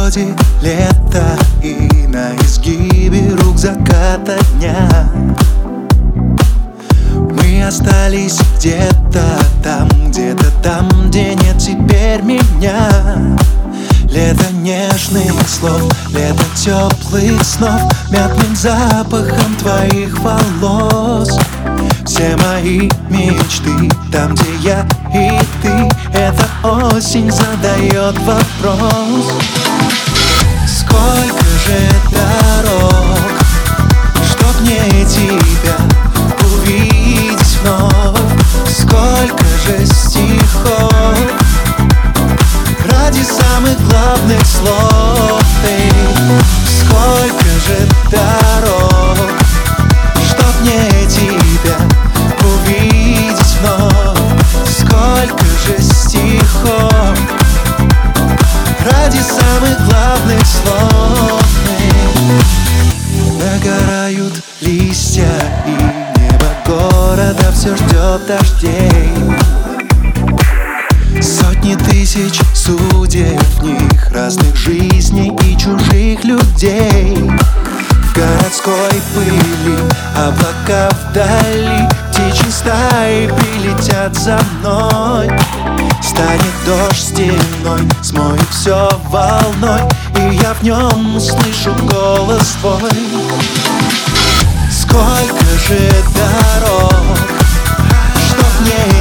исходе лета и на изгибе рук заката дня мы остались где-то там, где нет теперь меня. Лето нежных слов, лето теплых снов, мятным запахом твоих волос. Все мои мечты там, где я и ты. Эта осень задает вопрос: сколько же дорог, чтоб мне тебя увидеть вновь. Сколько же стихов ради самых главных слов ты. Сколько же дорог, чтоб мне тебя увидеть вновь. Сколько же стихов ради самых главных слов ты. Нагорают листья, и небо города все ждет дождей. Сотни тысяч судеб, в них разных жизней и чужих людей. В городской пыли облака вдали, птичьи стаи прилетят за мной. Станет дождь стеной, смоет все волной, и я в нем услышу голос твой. Сколько же дорог, чтоб мне